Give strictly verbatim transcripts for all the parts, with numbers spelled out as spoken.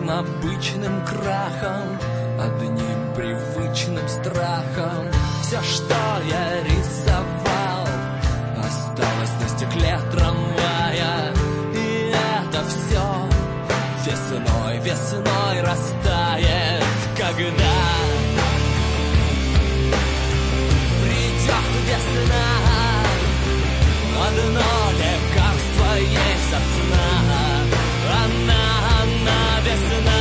одним обычным крахом, одним привычным страхом. Все, что я рисовал, осталось на стекле трамвая. И это все весной, весной растает, когда придет весна. Одно лекарство есть от сна. Она, она весна.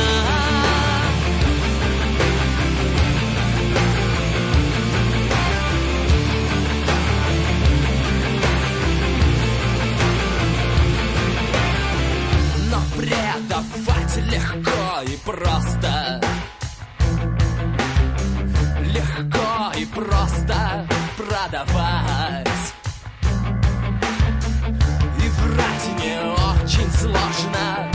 Но предавать легко и просто. Легко и просто продавать. И врать не очень сложно.